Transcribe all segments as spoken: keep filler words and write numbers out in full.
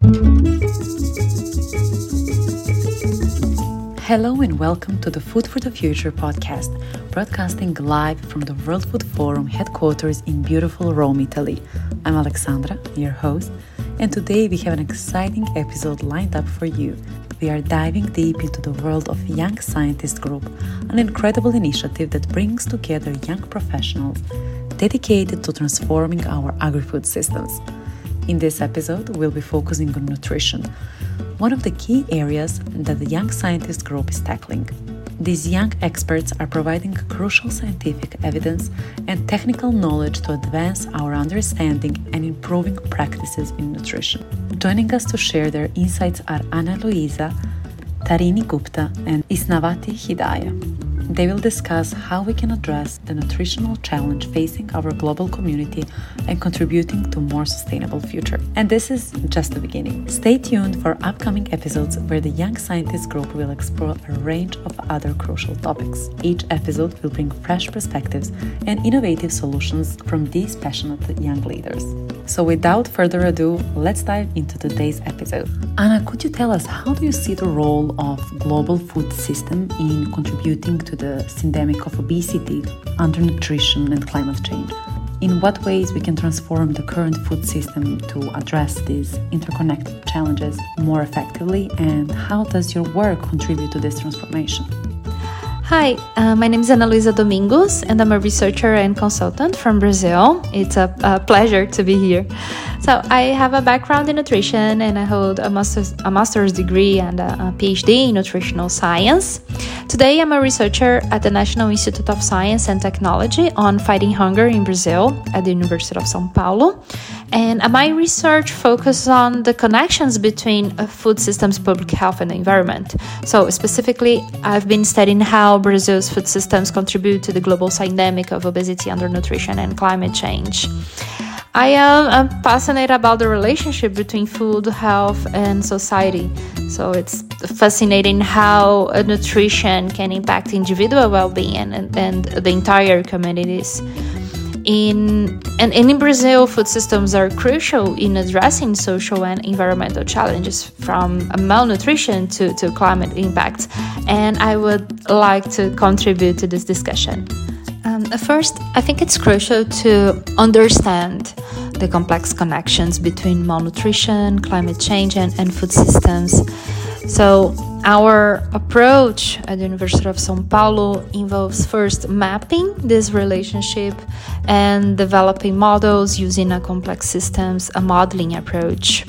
Hello and welcome to the Food for the Future podcast, broadcasting live from the World Food Forum headquarters in beautiful Rome, Italy. I'm Alexandra, your host, and today we have an exciting episode lined up for you. We are diving deep into the world of Young Scientist Group, an incredible initiative that brings together young professionals dedicated to transforming our agri-food systems. In this episode, we'll be focusing on nutrition, one of the key areas that the Young Scientist Group is tackling. These young experts are providing crucial scientific evidence and technical knowledge to advance our understanding and improving practices in nutrition. Joining us to share their insights are Ana Luisa, Tarini Gupta, and Isnavati Hidaya. They will discuss how we can address the nutritional challenge facing our global community and contributing to a more sustainable future. And this is just the beginning. Stay tuned for upcoming episodes where the Young Scientist Group will explore a range of other crucial topics. Each episode will bring fresh perspectives and innovative solutions from these passionate young leaders. So without further ado, let's dive into today's episode. Anna, could you tell us how do you see the role of global food system in contributing to the syndemic of obesity, undernutrition, and climate change? In what ways we can transform the current food system to address these interconnected challenges more effectively, and how does your work contribute to this transformation? Hi, uh, my name is Ana Luisa Domingos, and I'm a researcher and consultant from Brazil. It's a, a pleasure to be here. So I have a background in nutrition, and I hold a master's, a master's degree and a, a PhD in nutritional science. Today, I'm a researcher at the National Institute of Science and Technology on fighting hunger in Brazil at the University of São Paulo. And my research focuses on the connections between food systems, public health, and the environment. So specifically, I've been studying how Brazil's food systems contribute to the global syndemic of obesity, undernutrition, and climate change. I am I'm fascinated about the relationship between food, health, and society. So it's fascinating how nutrition can impact individual well-being and, and the entire communities. In and, and in Brazil, food systems are crucial in addressing social and environmental challenges, from malnutrition to, to climate impacts. And I would like to contribute to this discussion. Um, first, I think it's crucial to understand the complex connections between malnutrition, climate change, and, and food systems. So our approach at the University of São Paulo involves first mapping this relationship and developing models using a complex systems, a modeling approach.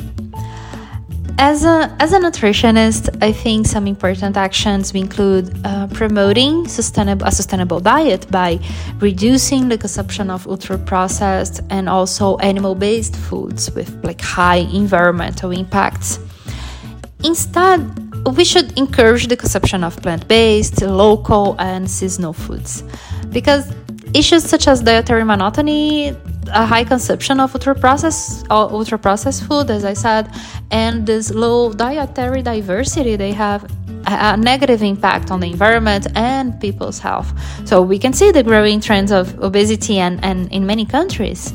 As a, as a nutritionist, I think some important actions include uh, promoting sustainable, a sustainable diet by reducing the consumption of ultra-processed and also animal-based foods with like high environmental impacts. Instead, we should encourage the consumption of plant-based, local, and seasonal foods, because issues such as dietary monotony, a high consumption of ultra-processed, uh, ultra-processed food, as I said, and this low dietary diversity, they have a negative impact on the environment and people's health. So we can see the growing trends of obesity and, and in many countries.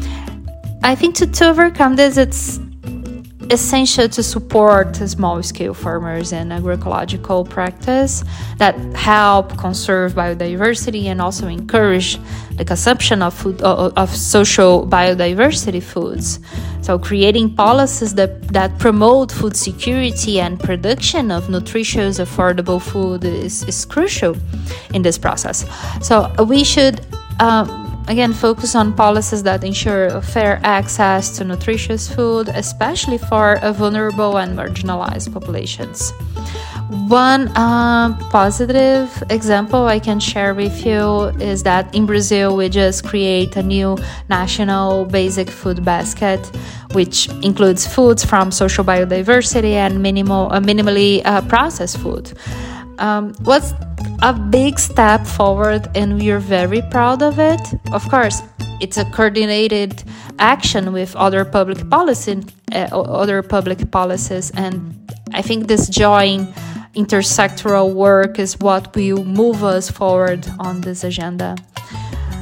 I think to, to overcome this, it's essential to support small-scale farmers and agroecological practice that help conserve biodiversity and also encourage the consumption of food of social biodiversity foods. So creating policies that, that promote food security and production of nutritious, affordable food is, is crucial in this process. So we should um, Again, focus on policies that ensure fair access to nutritious food, especially for vulnerable and marginalized populations. One uh, positive example I can share with you is that in Brazil, we just create a new national basic food basket, which includes foods from social biodiversity and minimal, uh, minimally uh, processed food. Um, what's a big step forward, and we are very proud of it. Of course, it's a coordinated action with other public policy, uh, other public policies, and I think this joint intersectoral work is what will move us forward on this agenda.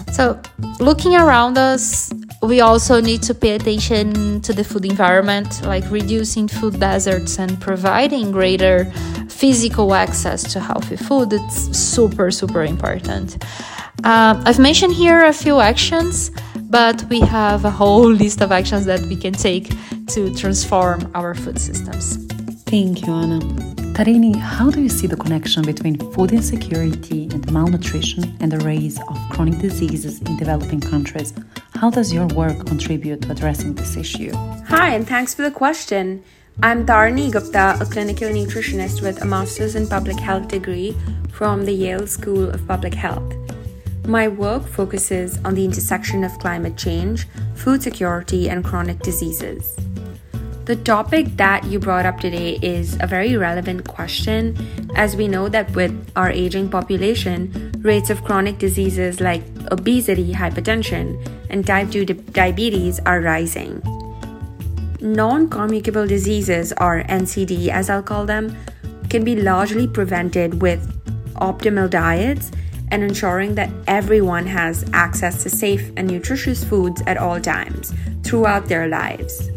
So, looking around us, we also need to pay attention to the food environment, like reducing food deserts and providing greater physical access to healthy food. It's super, super important. Uh, I've mentioned here a few actions, but we have a whole list of actions that we can take to transform our food systems. Thank you, Anna. Tarini, how do you see the connection between food insecurity and malnutrition and the rise of chronic diseases in developing countries? How does your work contribute to addressing this issue? Hi, and thanks for the question. I'm Tarini Gupta, a clinical nutritionist with a master's in public health degree from the Yale School of Public Health. My work focuses on the intersection of climate change, food security, and chronic diseases. The topic that you brought up today is a very relevant question, as we know that with our aging population, rates of chronic diseases like obesity, hypertension, and type two di- diabetes are rising. Non-communicable diseases, or N C D as I'll call them, can be largely prevented with optimal diets and ensuring that everyone has access to safe and nutritious foods at all times throughout their lives.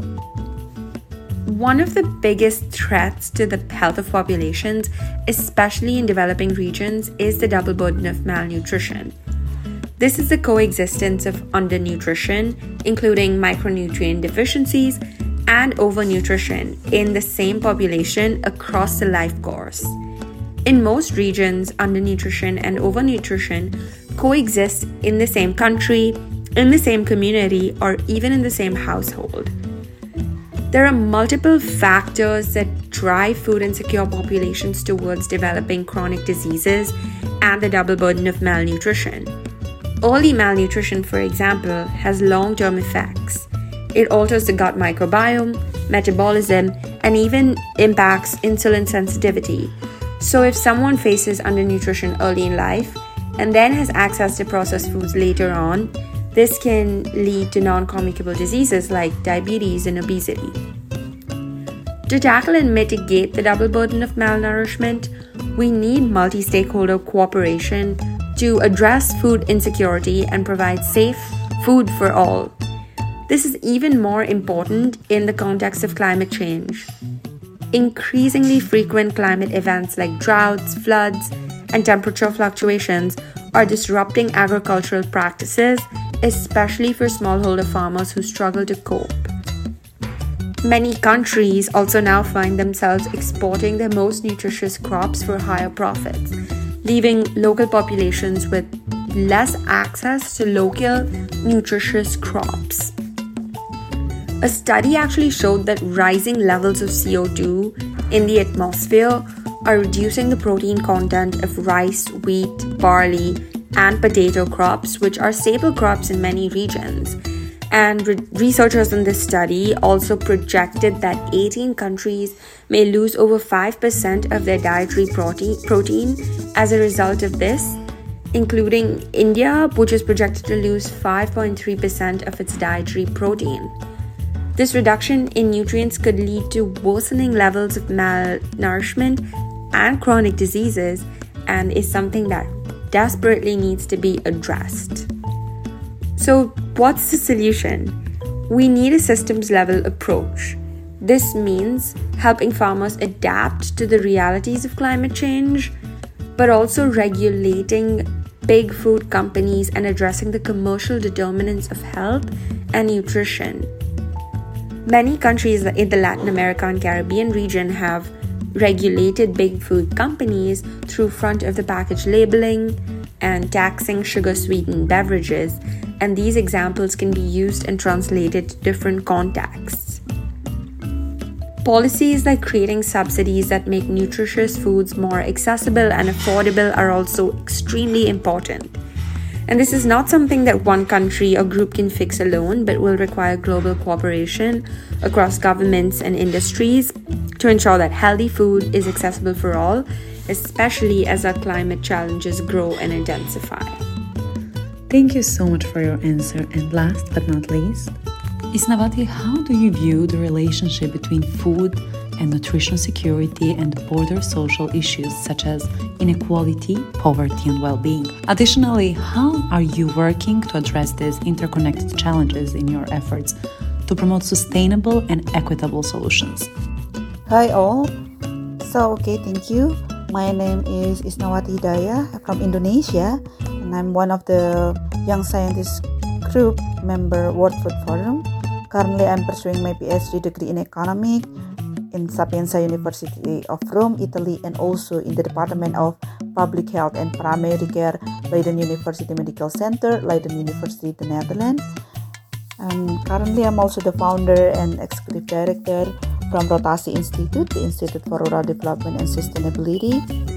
One of the biggest threats to the health of populations, especially in developing regions, is the double burden of malnutrition. This is the coexistence of undernutrition, including micronutrient deficiencies, and overnutrition in the same population across the life course. In most regions, undernutrition and overnutrition coexist in the same country, in the same community, or even in the same household. There are multiple factors that drive food insecure populations towards developing chronic diseases and the double burden of malnutrition. Early malnutrition, for example, has long-term effects. It alters the gut microbiome, metabolism, and even impacts insulin sensitivity. So if someone faces undernutrition early in life and then has access to processed foods later on, this can lead to non-communicable diseases like diabetes and obesity. To tackle and mitigate the double burden of malnourishment, we need multi-stakeholder cooperation to address food insecurity and provide safe food for all. This is even more important in the context of climate change. Increasingly frequent climate events like droughts, floods, and temperature fluctuations are disrupting agricultural practices, especially for smallholder farmers who struggle to cope. Many countries also now find themselves exporting their most nutritious crops for higher profits, leaving local populations with less access to local nutritious crops. A study actually showed that rising levels of C O two in the atmosphere are reducing the protein content of rice, wheat, barley, and potato crops, which are staple crops in many regions. And re- researchers in this study also projected that eighteen countries may lose over five percent of their dietary protein, protein as a result of this, including India, which is projected to lose five point three percent of its dietary protein. This reduction in nutrients could lead to worsening levels of malnourishment and chronic diseases, and is something that desperately needs to be addressed. So, what's the solution? We need a systems level approach. This means helping farmers adapt to the realities of climate change, but also regulating big food companies and addressing the commercial determinants of health and nutrition. Many countries in the Latin America and Caribbean region have regulated big food companies through front of the package labeling and taxing sugar-sweetened beverages, and these examples can be used and translated to different contexts. Policies like creating subsidies that make nutritious foods more accessible and affordable are also extremely important. And this is not something that one country or group can fix alone, but will require global cooperation across governments and industries to ensure that healthy food is accessible for all, especially as our climate challenges grow and intensify. Thank you so much for your answer. And last but not least, Isnavati, how do you view the relationship between food and nutrition security and broader social issues such as inequality, poverty, and well-being. Additionally, how are you working to address these interconnected challenges in your efforts to promote sustainable and equitable solutions? Hi all. So, okay, thank you. My name is Isnawati Hidayah from Indonesia, and I'm one of the young scientists group member World Food Forum. Currently, I'm pursuing my PhD degree in economics in Sapienza University of Rome, Italy, and also in the Department of Public Health and Primary Care, Leiden University Medical Center, Leiden University, the Netherlands. And currently, I'm also the founder and executive director from Rotasi Institute, the Institute for Rural Development and Sustainability,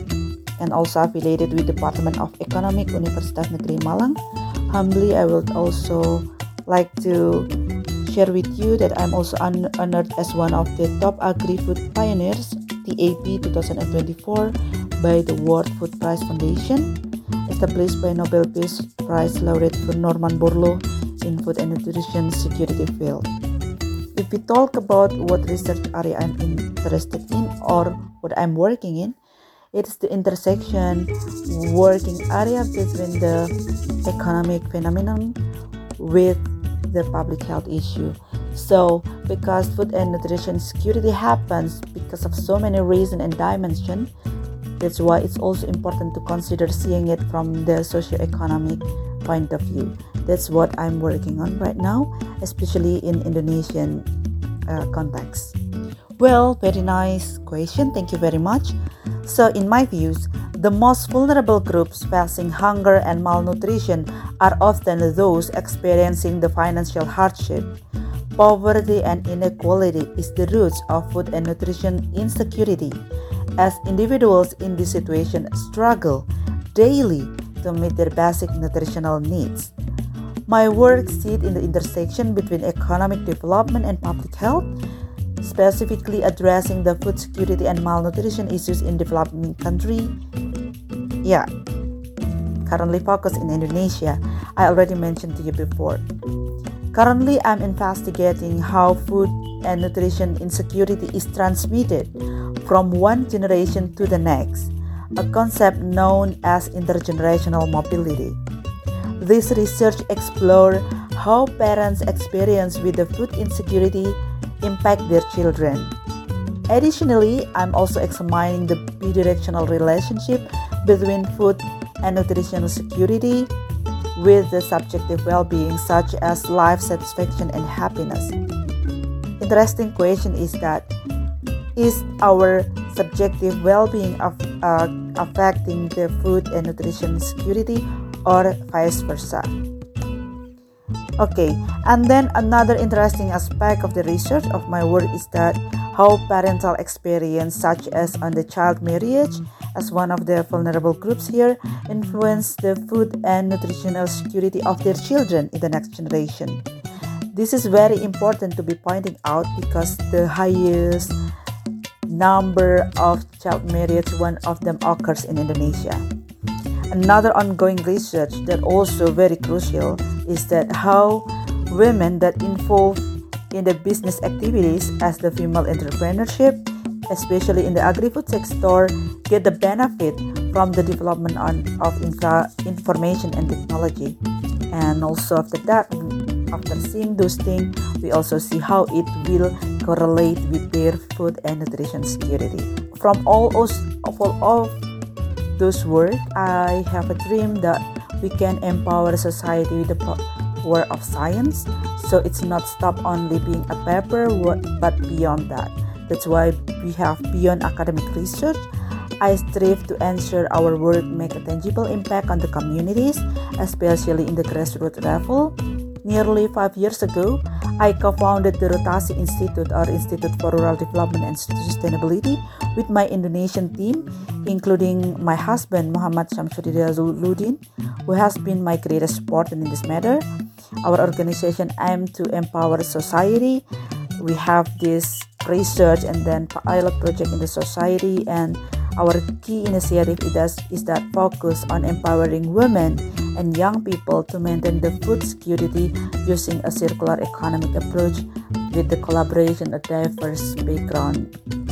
and also affiliated with Department of Economics, Universitas Negeri Malang. Humbly, I would also like to share with you that I'm also un- honored as one of the top agri-food pioneers, T A P twenty twenty-four, by the World Food Prize Foundation, established by Nobel Peace Prize laureate Norman Borlaug in food and nutrition security field. If we talk about what research area I'm interested in or what I'm working in, it's the intersection working area between the economic phenomenon with the public health issue. So, because food and nutrition security happens because of so many reasons and dimensions, that's why it's also important to consider seeing it from the socio-economic point of view. That's what I'm working on right now, especially in Indonesian uh, context. Well, very nice question. Thank you very much. So, in my views, the most vulnerable groups facing hunger and malnutrition are often those experiencing the financial hardship. Poverty and inequality is the roots of food and nutrition insecurity, as individuals in this situation struggle daily to meet their basic nutritional needs. My work sits in the intersection between economic development and public health, specifically addressing the food security and malnutrition issues in developing countries. Yeah, currently focused in Indonesia. I already mentioned to you before. Currently, I'm investigating how food and nutrition insecurity is transmitted from one generation to the next, a concept known as intergenerational mobility. This research explores how parents' experience with the food insecurity impact their children. Additionally, I'm also examining the bidirectional relationship between food and nutritional security with the subjective well-being such as life satisfaction and happiness. Interesting question is that, is our subjective well-being of, uh, affecting the food and nutrition security or vice versa? Okay, and then another interesting aspect of the research of my work is that how parental experience, such as on the child marriage, as one of the vulnerable groups here, influence the food and nutritional security of their children in the next generation. This is very important to be pointing out because the highest number of child marriage, one of them occurs in Indonesia. Another ongoing research that also very crucial is that how women that involve in the business activities as the female entrepreneurship, especially in the agri-food sector, get the benefit from the development on, of infra, information and technology. And also after that, after seeing those things, we also see how it will correlate with their food and nutrition security. From all of all those work, I have a dream that we can empower society with the power of science, so it's not stop only being a paper, but beyond that. That's why we have beyond academic research. I strive to ensure our work make a tangible impact on the communities, especially in the grassroots level. Nearly five years ago, I co-founded the Rotasi Institute, or Institute for Rural Development and Sustainability, with my Indonesian team, including my husband Muhammad Syamsuddin, who has been my greatest support in this matter. Our organization aims to empower society. We have this research and then pilot project in the society, and our key initiative is, is that focus on empowering women and young people to maintain the food security using a circular economic approach with the collaboration of diverse background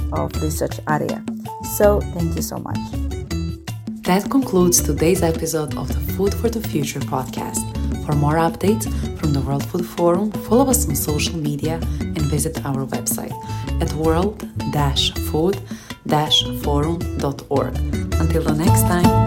of research area. So thank you so much. That concludes today's episode of the Food for the Future podcast. For more updates from the World Food Forum, follow us on social media and visit our website at world dash food dash forum dot org. Until the next time.